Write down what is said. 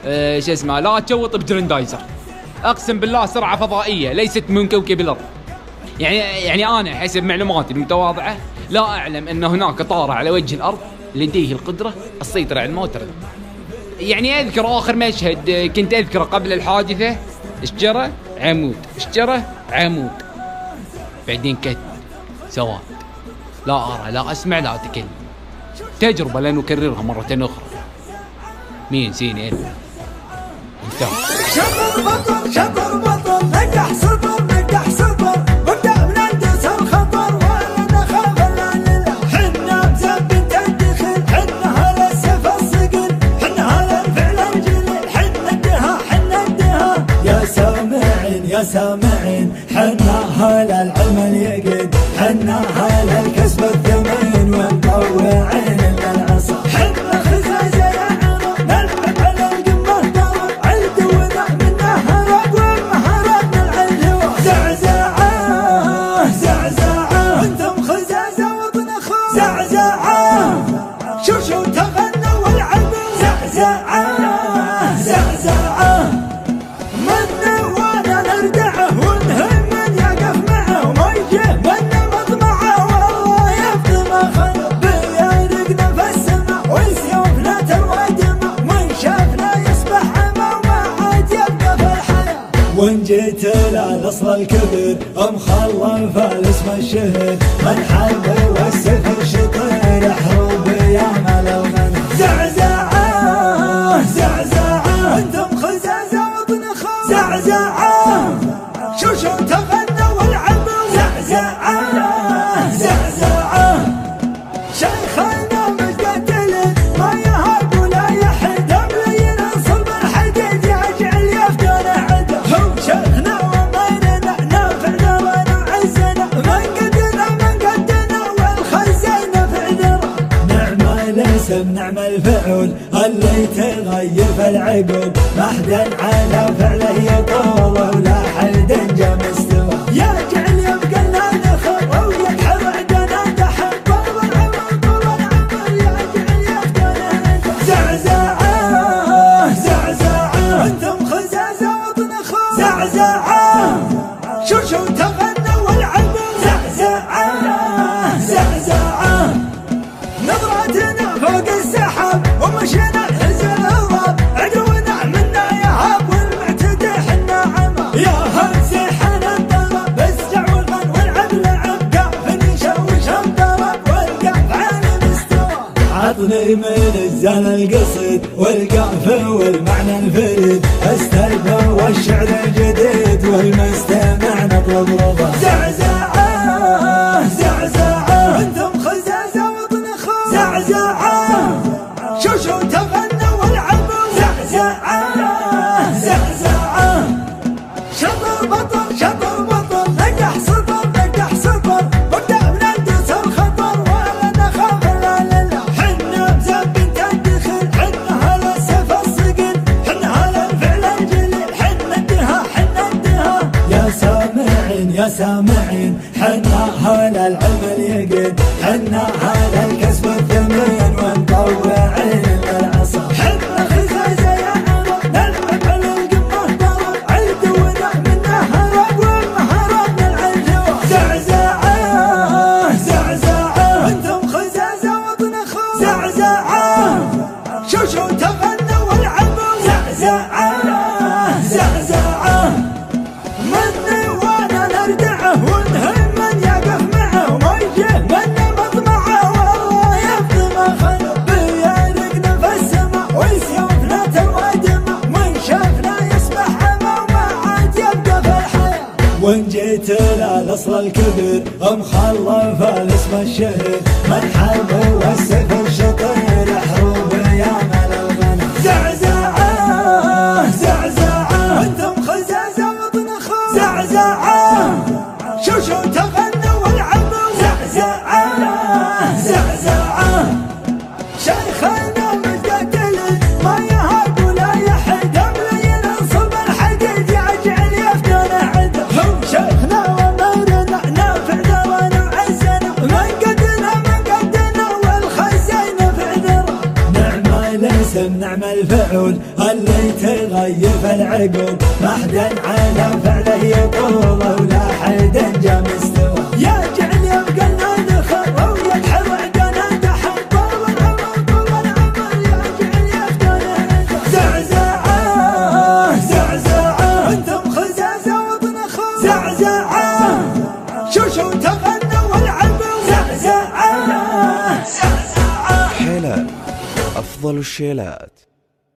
شو اسمه، لا تشوط بجرندايزر. اقسم بالله سرعه فضائيه ليست من كوكب الارض. يعني انا حسب معلوماتي المتواضعه لا اعلم ان هناك طائره على وجه الارض لديه القدره السيطره على الموت. يعني اذكر اخر مشهد كنت اذكره قبل الحادثه، اشجره عمود اشجره عمود، بعدين كت سواد، لا ارى لا اسمع لا اتكلم. تجربه لا نكررها مره اخرى. مين سيني انت؟ شطر بطل شطر بطل، نجح سطر نجح سطر، وابدأ من اندس الخطر ولا نخاف الا لله. حنا بزبن تدخل، حنا هلا السيف الصقل، حنا هلا الفعل الجليل، حنا الدها حنا الدها. يا سامعين يا سامعين، حنا هلا العمل يقد، حنا هلا الكسب الثمين ومطوعين للعصا. حنا خزازة يا عرب، نلعب على القمة ضرب، عيد ونعملنا هرب ومهاراتنا العلوة. زعزعة زعزعة، انتم خزازة وطن اخو. زعزعة شوشو تغنوا والعبوا. زعزعة زعزعة، من وانا نردعه ونهم من يقف معه، وما يجيه من مطمعه والله يفضي ما خلق. بيارقنا في السما وسيوفنا تروى دمه، من شافنا يصبح عمى وما عاد يبقى في الحياة. وان جيت للاصل الكبير مخلف الاسم الشهير، من حرب والسيف شطير، حروب يا مال الغنى. زعزعة زعزعة، انتم خزازة وطن اخو. زعزعة شوشو تغنوا والعبوا. زعزعة زعزعة، شيخنا مقتل ما يهاب ولا يحد، ملين صلب الحديد يجعل يفتون عده. هو شيخنا وميننا نافع دوانا وعزنا، من قدنا والخزينا في عذره. نعم الاسم نعم الفعل اللي تغير في العقول، ما حد على فعله يطول ولا حد جا مستوى. يجعل يبقى لنا نخر ويكحر عدنا دحر، طول العمر طول العمر يجعل يفتون عده. زعزعة زعزعة، انتم خزازة وطن اخو. زعزعة شوشو تغنوا والعبوا. زعزعة زعزعة، نظرتنا فوق السحاب ومشينا الحزن الهضاب، عدونا منا يهاب والمعتدي حنا عمى. يا همسي حنا الضرب، اسجع والغن والعب لعب، قاف نشوش الضرب والقاف عالي مستوى. عطني من الزان القصيد والقاف والمعنى الفريد، استلفه والشعر الجديد والمستمع نطلب رضا. زعزعة زعزعة، انتم خزازة وطن اخو. زعزعة شوشو تغنوا والعبوا. زعزعة زعزعة، شطر بطل شطر بطل، نجح سطر نجح سطر، وابدأ من اندس الخطر ولا نخاف الا لله. حنا بزبن تدخل، حنا هلا السيف الصقل، حنا هلا الفعل الجليل، حنا الدها حنا الدها. يا سامعين يا سامعين، حنا هلا العمل يقد، حنا هلا الكسب الثمين ومطوعين للعصا. حنا خزازة يا عرب، نلعب على القمة ضرب، عيد ونعملنا هرب ومهاراتنا العلوة. زعزعة زعزعة، انتم خزازة وطن اخو. زعزعة شوشو تغنوا والعبوا. زعزعة زعزعة، من وانا نردعه ونهم من يقف معه، وما يجيه من مطمعه والله يفضي ما خلق. بيارقنا في السما وسيوفنا تروى دمه، من شافنا يصبح عمى وما عاد يبقى في الحياة. وان جيت للاصل الكبير مخلف الاسم الشهير، من حرب والسيف الشطير، حروب يا مال الغنى. زعزعة زعزعة، انتم خزازة وطن اخو. زعزعة شوشو تغنوا والعبوا. زعزعة زعزعة، شيخنا مقتل ما يهاب ولا يحد، ملين صلب الحديد يجعل يفتون عده. هو شيخنا وميننا نافع دوانا وعزنا، من قدنا والخزينا في عذره. نعم الاسم نعم الفعل اللي تغيب العقول ما حد على فعله يطول ولا حد جا مستوى يا جعل يبقى لنا دخل ويدحر عقنا دحر طول العمر طول العمر يا جعل يبقى لنا زعزعة زعزعة انتم خزازة وطنخوا زعزعة شوشو تغنوا والعبوا زعزعة حيلات أفضل الشيلات.